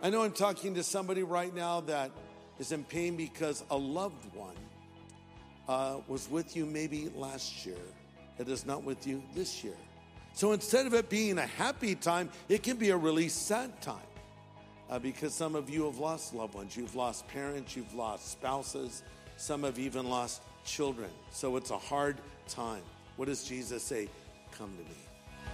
I know I'm talking to somebody right now that is in pain because a loved one was with you maybe last year. It is not with you this year. So instead of it being a happy time, it can be a really sad time because some of you have lost loved ones. You've lost parents, you've lost spouses. Some have even lost children. So it's a hard time. What does Jesus say? Come to me.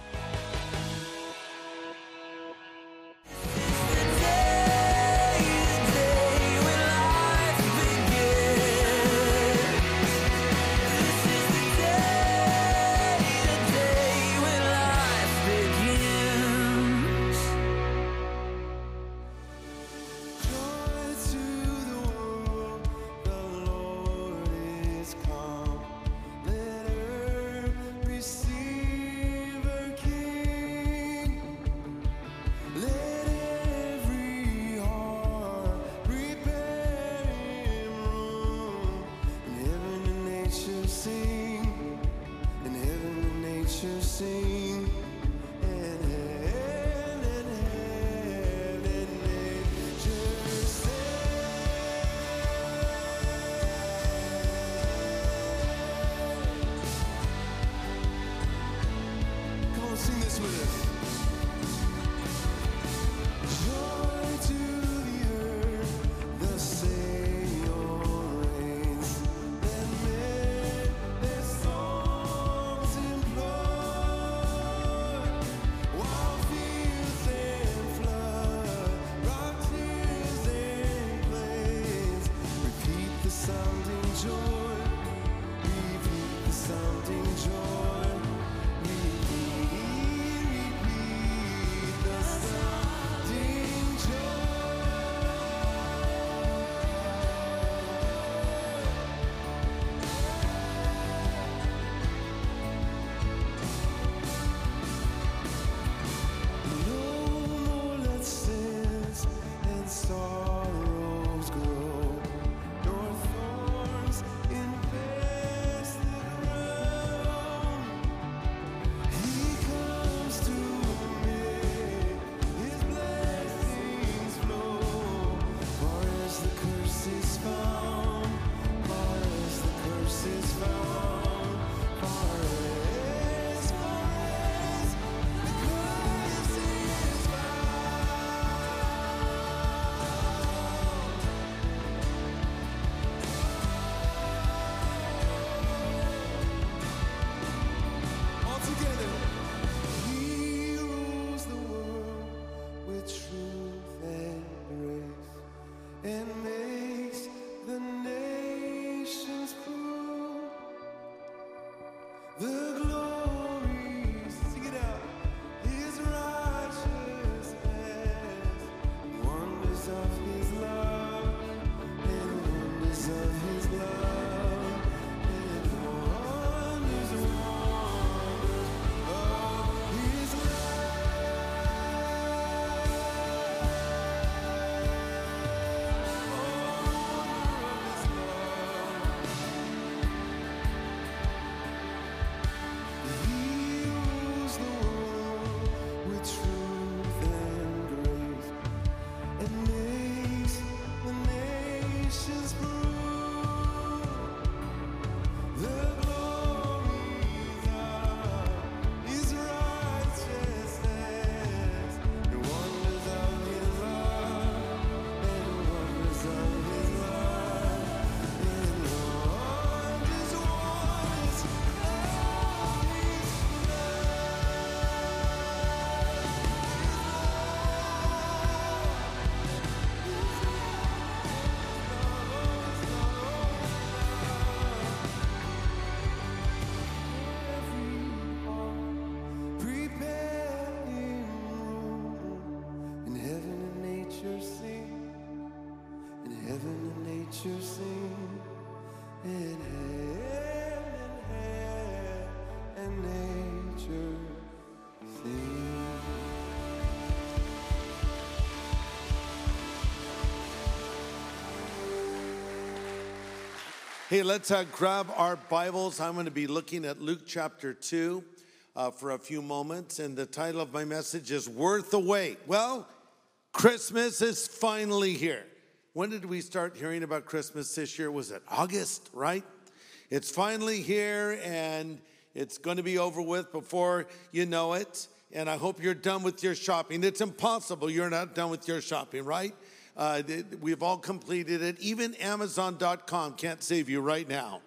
Hey, let's grab our Bibles. I'm going to be looking at Luke chapter 2 for a few moments, and the title of my message is Worth the Wait. Well, Christmas is finally here. When did we start hearing about Christmas this year? Was it August, right? It's finally here, and it's going to be over with before you know it. And I hope you're done with your shopping. It's impossible you're not done with your shopping, right? We've all completed it. Even Amazon.com can't save you right now.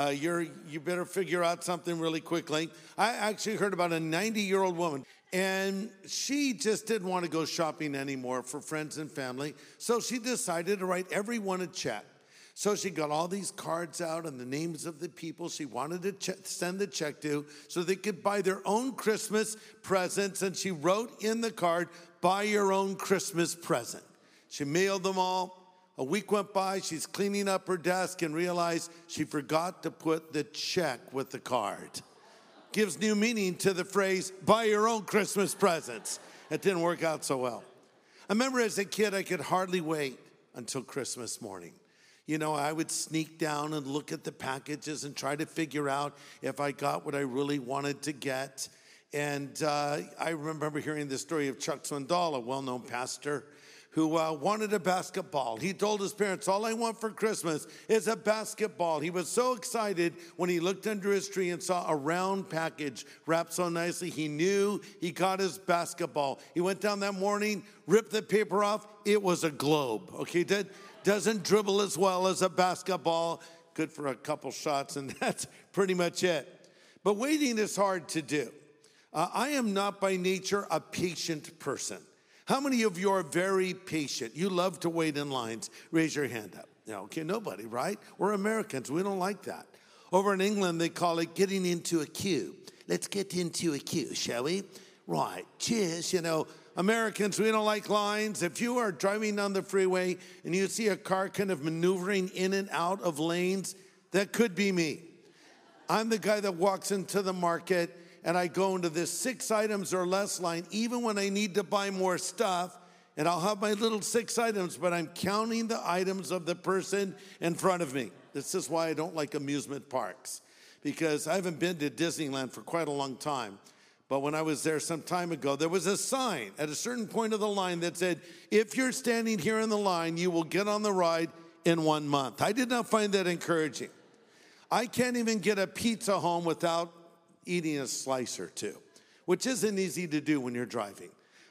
You better figure out something really quickly. I actually heard about a 90-year-old woman, and she just didn't want to go shopping anymore for friends and family. So she decided to write everyone a check. So she got all these cards out and the names of the people she wanted to send the check to so they could buy their own Christmas presents. And she wrote in the card, "Buy your own Christmas present." She mailed them all. A week went by, she's cleaning up her desk and realized she forgot to put the check with the card. Gives new meaning to the phrase, "buy your own Christmas presents." It didn't work out so well. I remember as a kid, I could hardly wait until Christmas morning. You know, I would sneak down and look at the packages and try to figure out if I got what I really wanted to get. And I remember hearing the story of Chuck Swindoll, a well-known pastor, who wanted a basketball. He told his parents, "All I want for Christmas is a basketball." He was so excited when he looked under his tree and saw a round package wrapped so nicely. He knew he got his basketball. He went down that morning, ripped the paper off. It was a globe, okay? Doesn't dribble as well as a basketball. Good for a couple shots, and that's pretty much it. But waiting is hard to do. I am not by nature a patient person. How many of you are very patient? You love to wait in lines. Raise your hand up. Yeah, okay, nobody, right? We're Americans. We don't like that. Over in England, they call it getting into a queue. Let's get into a queue, shall we? Right. Cheers. You know, Americans, we don't like lines. If you are driving on the freeway and you see a car kind of maneuvering in and out of lanes, that could be me. I'm the guy that walks into the market and I go into this 6 items or less line, even when I need to buy more stuff, and I'll have my little 6 items, but I'm counting the items of the person in front of me. This is why I don't like amusement parks, because I haven't been to Disneyland for quite a long time. But when I was there some time ago, there was a sign at a certain point of the line that said, "If you're standing here in the line, you will get on the ride in 1 month." I did not find that encouraging. I can't even get a pizza home without eating a slice or two, which isn't easy to do when you're driving.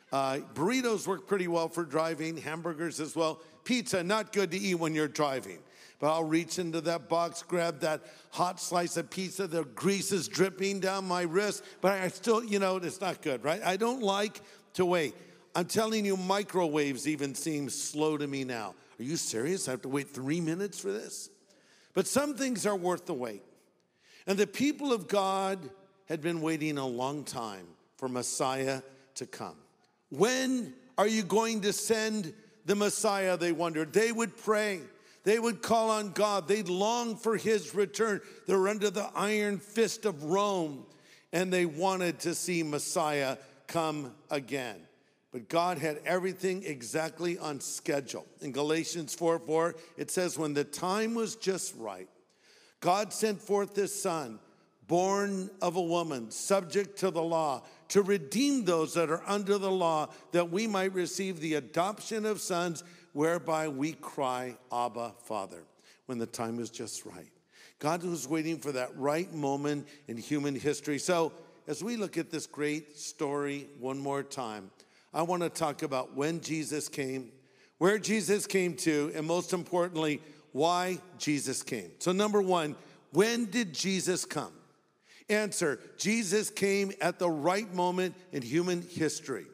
Burritos work pretty well for driving, hamburgers as well. Pizza, not good to eat when you're driving. But I'll reach into that box, grab that hot slice of pizza. The grease is dripping down my wrist, but I still, it's not good, right? I don't like to wait. I'm telling you, microwaves even seem slow to me now. Are you serious? I have to wait 3 minutes for this? But some things are worth the wait. And the people of God had been waiting a long time for Messiah to come. When are you going to send the Messiah, they wondered. They would pray. They would call on God. They'd long for his return. They were under the iron fist of Rome, and they wanted to see Messiah come again. But God had everything exactly on schedule. In Galatians 4:4, it says, when the time was just right, God sent forth his Son, born of a woman, subject to the law, to redeem those that are under the law, that we might receive the adoption of sons, whereby we cry, Abba, Father, when the time is just right. God was waiting for that right moment in human history. So as we look at this great story one more time, I want to talk about when Jesus came, where Jesus came to, and most importantly, why Jesus came. So number one, when did Jesus come? Answer, Jesus came at the right moment in human history.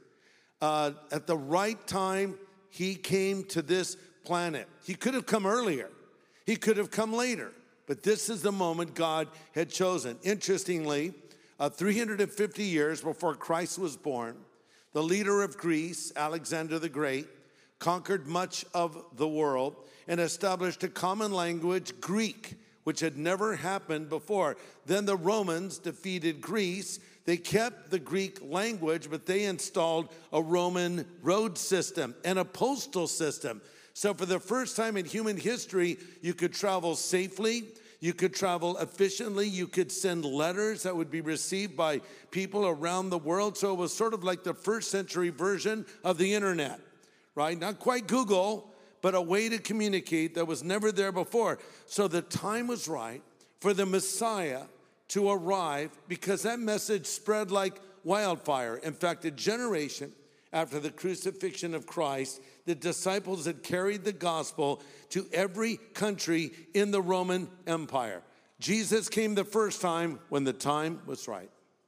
At the right time, he came to this planet. He could have come earlier. He could have come later. But this is the moment God had chosen. Interestingly, 350 years before Christ was born, the leader of Greece, Alexander the Great, conquered much of the world and established a common language, Greek, which had never happened before. Then the Romans defeated Greece. They kept the Greek language, but they installed a Roman road system and a postal system. So for the first time in human history, you could travel safely, you could travel efficiently, you could send letters that would be received by people around the world. So it was sort of like the first century version of the internet. right? Not quite Google, but a way to communicate that was never there before. So the time was right for the Messiah to arrive because that message spread like wildfire. In fact, a generation after the crucifixion of Christ, the disciples had carried the gospel to every country in the Roman Empire. Jesus came the first time when the time was right.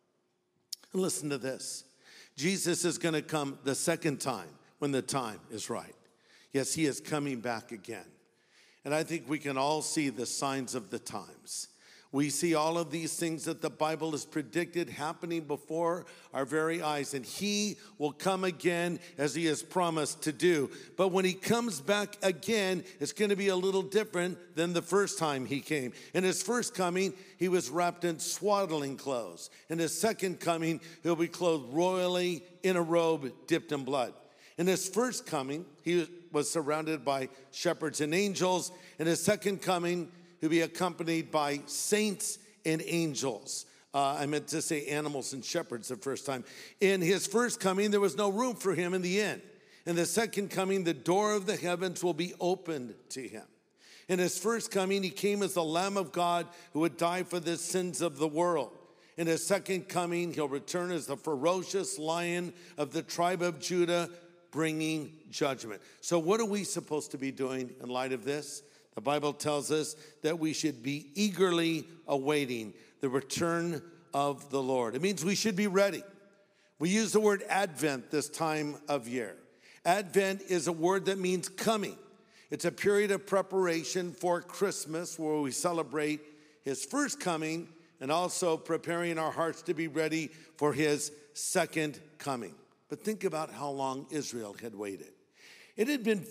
And listen to this. Jesus is going to come the second time when the time is right. Yes, he is coming back again. And I think we can all see the signs of the times. We see all of these things that the Bible has predicted happening before our very eyes. And he will come again as he has promised to do. But when he comes back again, it's going to be a little different than the first time he came. In his first coming, he was wrapped in swaddling clothes. In his second coming, he'll be clothed royally in a robe dipped in blood. In his first coming, he was surrounded by shepherds and angels. In his second coming, he'll be accompanied by saints and angels. I meant to say animals and shepherds the first time. In his first coming, there was no room for him in the inn. In the second coming, the door of the heavens will be opened to him. In his first coming, he came as the Lamb of God who would die for the sins of the world. In his second coming, he'll return as the ferocious lion of the tribe of Judah, bringing judgment. So what are we supposed to be doing in light of this? The Bible tells us that we should be eagerly awaiting the return of the Lord. It means we should be ready. We use the word Advent this time of year. Advent is a word that means coming. It's a period of preparation for Christmas where we celebrate his first coming and also preparing our hearts to be ready for his second coming. But think about how long Israel had waited. It had been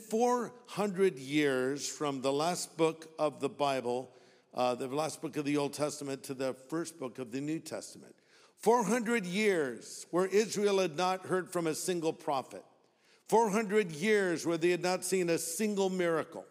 400 years from the last book of the Bible, the last book of the Old Testament, to the first book of the New Testament. 400 years where Israel had not heard from a single prophet. 400 years where they had not seen a single miracle.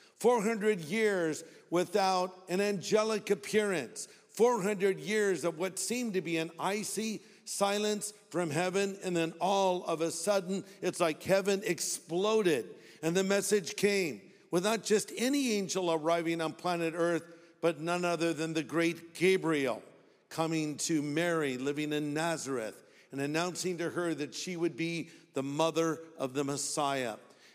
400 years without an angelic appearance. 400 years of what seemed to be an icy silence from heaven, and then all of a sudden, it's like heaven exploded, and the message came with not just any angel arriving on planet Earth, but none other than the great Gabriel coming to Mary, living in Nazareth, and announcing to her that she would be the mother of the Messiah,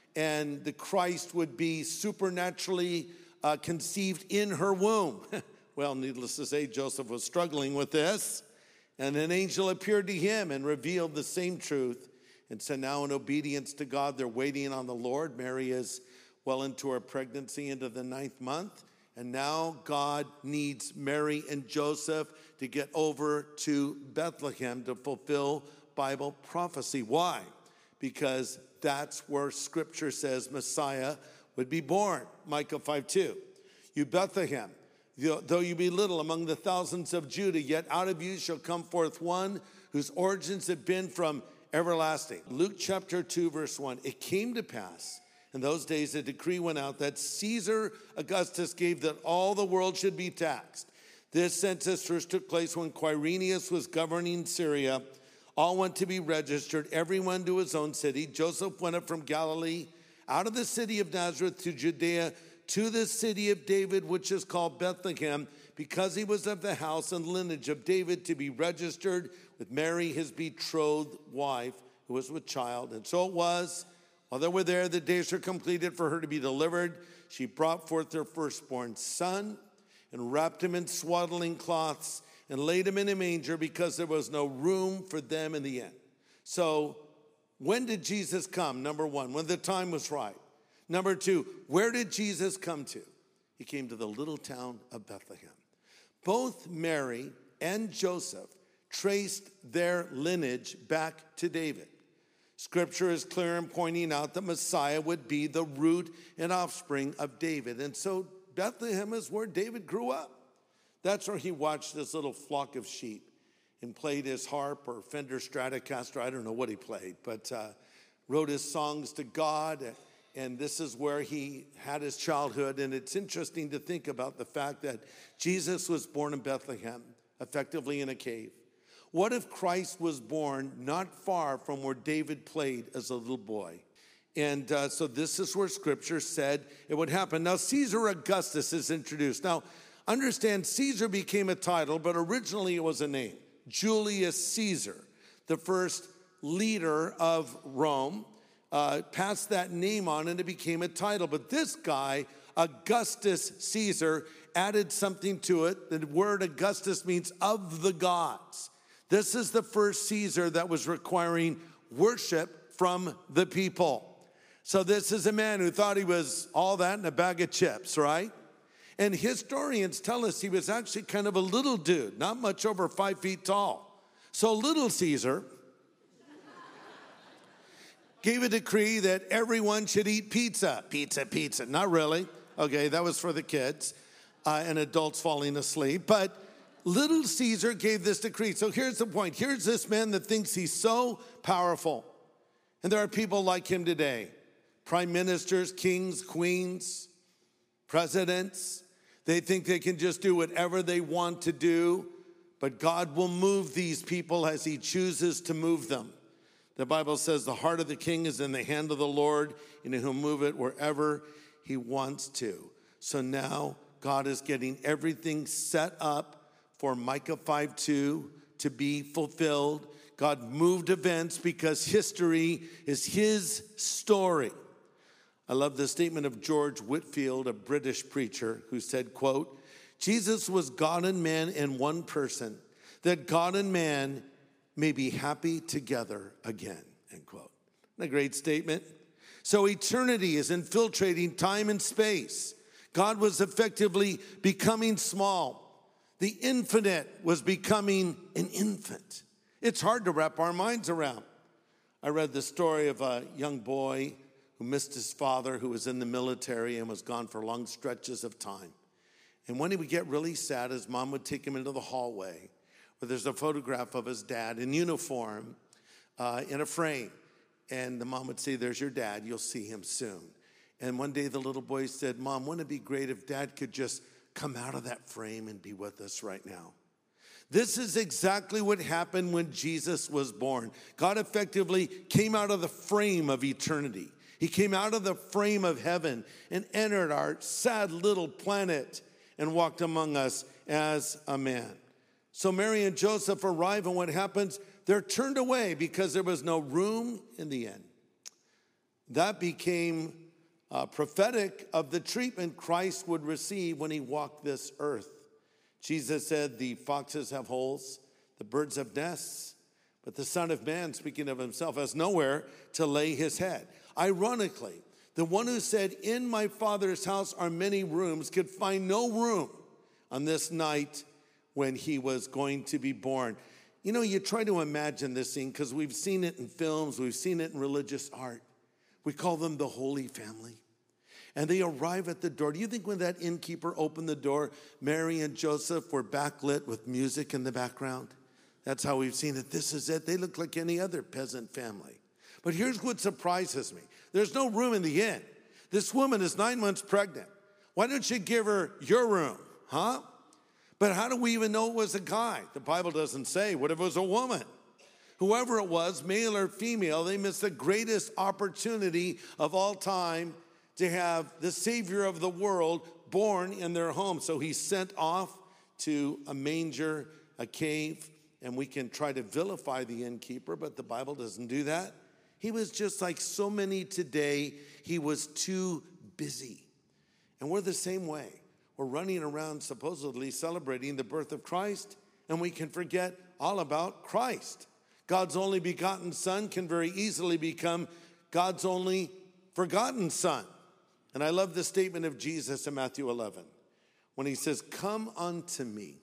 and the Christ would be supernaturally conceived in her womb. Well, needless to say, Joseph was struggling with this. And an angel appeared to him and revealed the same truth. And so now in obedience to God, they're waiting on the Lord. Mary is well into her pregnancy, into the 9th month. And now God needs Mary and Joseph to get over to Bethlehem to fulfill Bible prophecy. Why? Because that's where Scripture says Messiah would be born. Micah 5:2. You Bethlehem, though you be little among the thousands of Judah, yet out of you shall come forth one whose origins have been from everlasting. Luke chapter 2, verse 1. It came to pass in those days a decree went out that Caesar Augustus gave that all the world should be taxed. This census first took place when Quirinius was governing Syria. All went to be registered, everyone to his own city. Joseph went up from Galilee, out of the city of Nazareth to Judea, to the city of David, which is called Bethlehem, because he was of the house and lineage of David, to be registered with Mary, his betrothed wife, who was with child. And so it was, while they were there, the days were completed for her to be delivered. She brought forth her firstborn son and wrapped him in swaddling cloths and laid him in a manger because there was no room for them in the inn. So when did Jesus come? Number one, when the time was right. Number two, where did Jesus come to? He came to the little town of Bethlehem. Both Mary and Joseph traced their lineage back to David. Scripture is clear in pointing out that Messiah would be the root and offspring of David. And so Bethlehem is where David grew up. That's where he watched this little flock of sheep and played his harp or Fender Stratocaster. I don't know what he played, but wrote his songs to God. And this is where he had his childhood. And it's interesting to think about the fact that Jesus was born in Bethlehem, effectively in a cave. What if Christ was born not far from where David played as a little boy? And so this is where Scripture said it would happen. Now, Caesar Augustus is introduced. Now, understand, Caesar became a title, but originally it was a name. Julius Caesar, the first leader of Rome, passed that name on and it became a title. But this guy, Augustus Caesar, added something to it. The word Augustus means of the gods. This is the first Caesar that was requiring worship from the people. So this is a man who thought he was all that in a bag of chips, right? And historians tell us he was actually kind of a little dude, not much over 5 feet tall. So little Caesar gave a decree that everyone should eat pizza. Pizza. Not really. Okay, that was for the kids and adults falling asleep. But little Caesar gave this decree. So here's the point. Here's this man that thinks he's so powerful. And there are people like him today. Prime ministers, kings, queens, presidents. They think they can just do whatever they want to do. But God will move these people as he chooses to move them. The Bible says the heart of the king is in the hand of the Lord, and he'll move it wherever he wants to. So now God is getting everything set up for Micah 5:2 to be fulfilled. God moved events because history is his story. I love the statement of George Whitefield, a British preacher, who said, quote, Jesus was God and man in one person, that God and man may be happy together again, end quote. Isn't that a great statement? So eternity is infiltrating time and space. God was effectively becoming small. The infinite was becoming an infant. It's hard to wrap our minds around. I read the story of a young boy who missed his father, who was in the military and was gone for long stretches of time. And when he would get really sad, his mom would take him into the hallway where there's a photograph of his dad in uniform in a frame. And the mom would say, there's your dad, you'll see him soon. And one day the little boy said, Mom, wouldn't it be great if Dad could just come out of that frame and be with us right now? This is exactly what happened when Jesus was born. God effectively came out of the frame of eternity. He came out of the frame of heaven and entered our sad little planet and walked among us as a man. So Mary and Joseph arrive, and what happens? They're turned away because there was no room in the inn. That became prophetic of the treatment Christ would receive when he walked this earth. Jesus said, the foxes have holes, the birds have nests, but the Son of Man, speaking of himself, has nowhere to lay his head. Ironically, the one who said, in my Father's house are many rooms, could find no room on this night when he was going to be born. You know, you try to imagine this scene because we've seen it in films, we've seen it in religious art. We call them the Holy Family. And they arrive at the door. Do you think when that innkeeper opened the door, Mary and Joseph were backlit with music in the background? That's how we've seen it. This is it. They look like any other peasant family. But here's what surprises me. There's no room in the inn. This woman is 9 months pregnant. Why don't you give her your room, huh? But how do we even know it was a guy? The Bible doesn't say. What if it was a woman? Whoever it was, male or female, they missed the greatest opportunity of all time to have the Savior of the world born in their home. So he's sent off to a manger, a cave, and we can try to vilify the innkeeper, but the Bible doesn't do that. He was just like so many today. He was too busy. And we're the same way. We're running around supposedly celebrating the birth of Christ, and we can forget all about Christ. God's only begotten Son can very easily become God's only forgotten Son. And I love the statement of Jesus in Matthew 11 when he says, come unto me,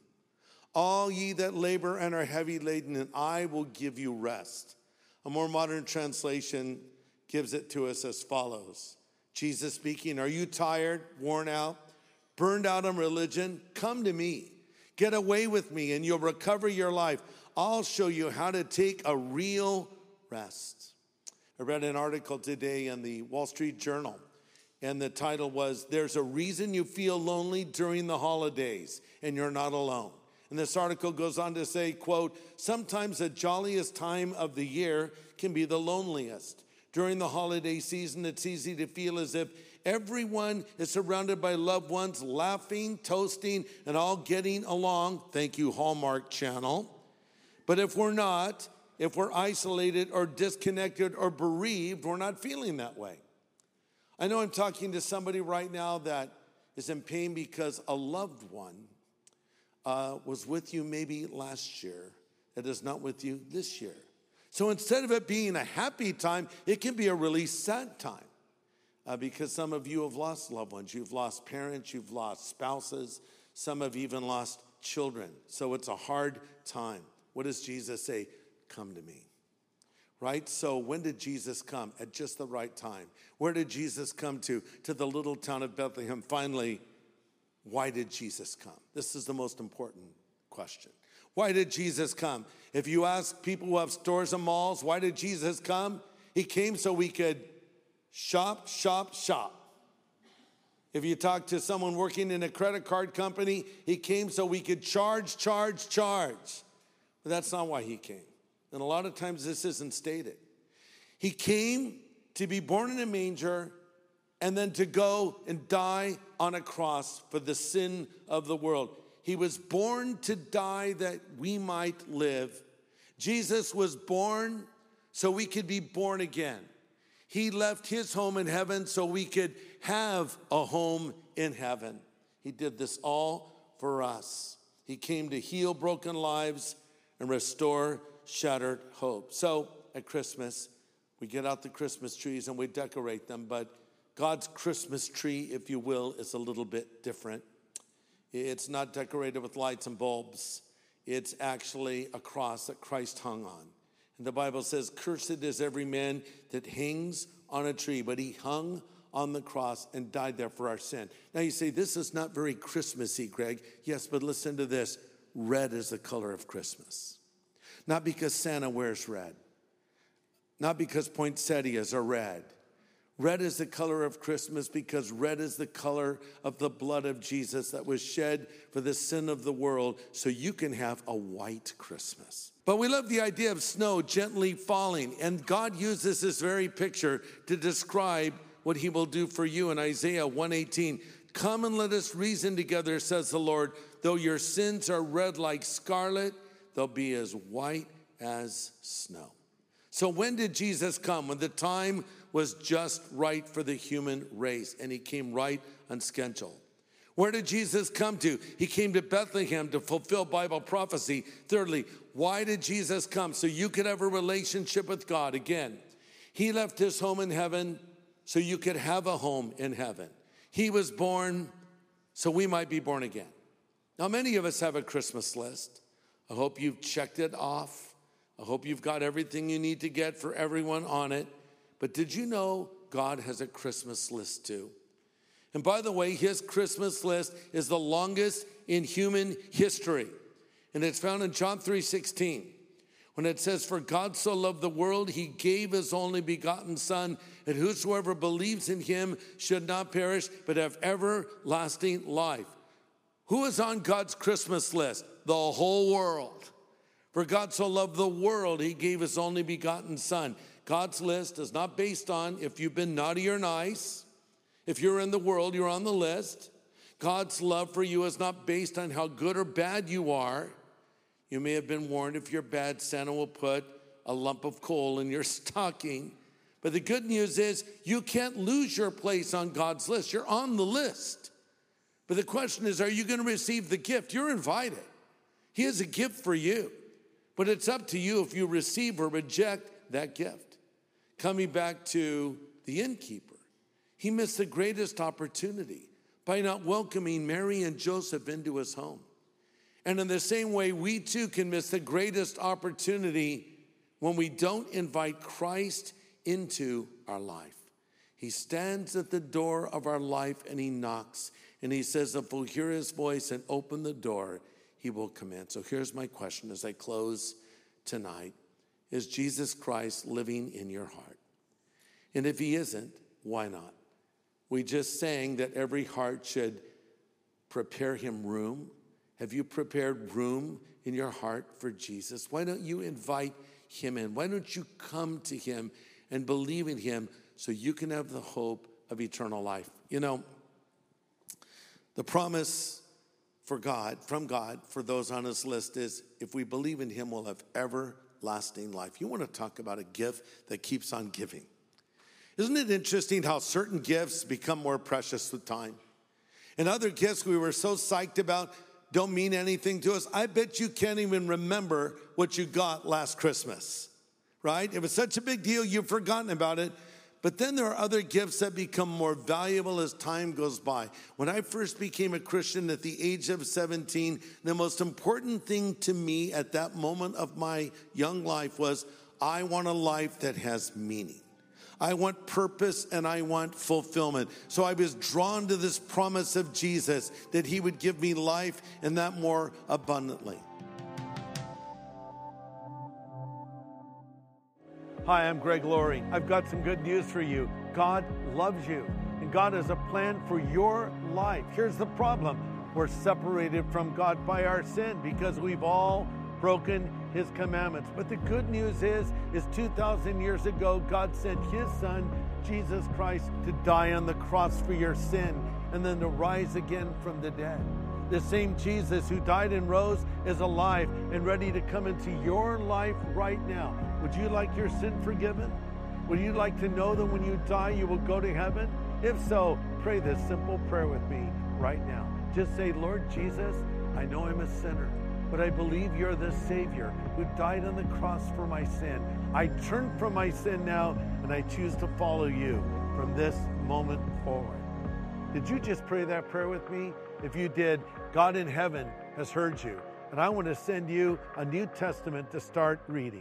all ye that labor and are heavy laden, and I will give you rest. A more modern translation gives it to us as follows. Jesus speaking, are you tired, worn out, burned out on religion? Come to me. Get away with me and you'll recover your life. I'll show you how to take a real rest. I read an article today in the Wall Street Journal, and the title was, There's a Reason You Feel Lonely During the Holidays, and You're Not Alone. And this article goes on to say, quote, sometimes the jolliest time of the year can be the loneliest. During the holiday season, it's easy to feel as if everyone is surrounded by loved ones, laughing, toasting, and all getting along. Thank you, Hallmark Channel. But if we're not, if we're isolated or disconnected or bereaved, we're not feeling that way. I know I'm talking to somebody right now that is in pain because a loved one was with you maybe last year that is not with you this year. So instead of it being a happy time, it can be a really sad time because some of you have lost loved ones. You've lost parents, you've lost spouses, some have even lost children. So it's a hard time. What does Jesus say? Come to me. Right? So when did Jesus come? At just the right time. Where did Jesus come to? To the little town of Bethlehem. Finally, why did Jesus come? This is the most important question. Why did Jesus come? If you ask people who have stores and malls, why did Jesus come? He came so we could shop, shop, shop. If you talk to someone working in a credit card company, he came so we could charge, charge, charge. But that's not why he came. And a lot of times this isn't stated. He came to be born in a manger and then to go and die on a cross for the sin of the world. He was born to die that we might live. Jesus was born so we could be born again. He left his home in heaven so we could have a home in heaven. He did this all for us. He came to heal broken lives and restore shattered hope. So at Christmas, we get out the Christmas trees and we decorate them, but God's Christmas tree, if you will, is a little bit different. It's not decorated with lights and bulbs. It's actually a cross that Christ hung on. And the Bible says, cursed is every man that hangs on a tree, but he hung on the cross and died there for our sin. Now you say, this is not very Christmassy, Greg. Yes, but listen to this. Red is the color of Christmas. Not because Santa wears red. Not because poinsettias are red. Red is the color of Christmas because red is the color of the blood of Jesus that was shed for the sin of the world so you can have a white Christmas. But we love the idea of snow gently falling, and God uses this very picture to describe what he will do for you in Isaiah 1:18. Come and let us reason together, says the Lord. Though your sins are red like scarlet, they'll be as white as snow. So when did Jesus come? When the time was just right for the human race, and he came right on schedule. Where did Jesus come to? He came to Bethlehem to fulfill Bible prophecy. Thirdly, why did Jesus come? So you could have a relationship with God. Again, he left his home in heaven so you could have a home in heaven. He was born so we might be born again. Now, many of us have a Christmas list. I hope you've checked it off. I hope you've got everything you need to get for everyone on it. But did you know God has a Christmas list too? And by the way, his Christmas list is the longest in human history. And it's found in John 3:16. When it says, for God so loved the world, he gave his only begotten son, and whosoever believes in him should not perish, but have everlasting life. Who is on God's Christmas list? The whole world. For God so loved the world, he gave his only begotten son. God's list is not based on if you've been naughty or nice. If you're in the world, you're on the list. God's love for you is not based on how good or bad you are. You may have been warned if you're bad, Santa will put a lump of coal in your stocking. But the good news is you can't lose your place on God's list. You're on the list. But the question is, are you going to receive the gift? You're invited. He has a gift for you. But it's up to you if you receive or reject that gift. Coming back to the innkeeper, he missed the greatest opportunity by not welcoming Mary and Joseph into his home. And in the same way, we too can miss the greatest opportunity when we don't invite Christ into our life. He stands at the door of our life and he knocks. And he says, if we'll hear his voice and open the door, he will come in. So here's my question as I close tonight. Is Jesus Christ living in your heart? And if he isn't, why not? We just sang that every heart should prepare him room. Have you prepared room in your heart for Jesus? Why don't you invite him in? Why don't you come to him and believe in him so you can have the hope of eternal life. You know, the promise from God for those on his list is if we believe in him, we'll have everlasting life. You want to talk about a gift that keeps on giving. Isn't it interesting how certain gifts become more precious with time? And other gifts we were so psyched about don't mean anything to us. I bet you can't even remember what you got last Christmas, right? It was such a big deal, you've forgotten about it. But then there are other gifts that become more valuable as time goes by. When I first became a Christian at the age of 17, the most important thing to me at that moment of my young life was, I want a life that has meaning. I want purpose and I want fulfillment. So I was drawn to this promise of Jesus that he would give me life and that more abundantly. Hi, I'm Greg Laurie. I've got some good news for you. God loves you, and God has a plan for your life. Here's the problem. We're separated from God by our sin because we've all broken his commandments. But the good news is 2,000 years ago, God sent his son, Jesus Christ, to die on the cross for your sin and then to rise again from the dead. The same Jesus who died and rose is alive and ready to come into your life right now. Would you like your sin forgiven? Would you like to know that when you die, you will go to heaven? If so, pray this simple prayer with me right now. Just say, Lord Jesus, I know I'm a sinner, but I believe you're the Savior who died on the cross for my sin. I turn from my sin now, and I choose to follow you from this moment forward. Did you just pray that prayer with me? If you did, God in heaven has heard you, and I want to send you a New Testament to start reading.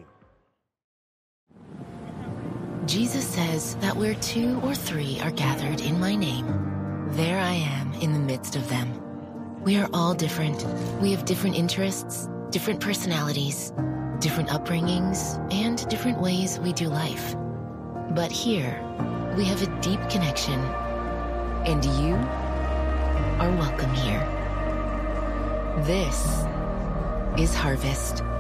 Jesus says that where 2 or 3 are gathered in my name, there I am in the midst of them. We are all different. We have different interests, different personalities, different upbringings, and different ways we do life. But here, we have a deep connection, and you are welcome here. This is Harvest.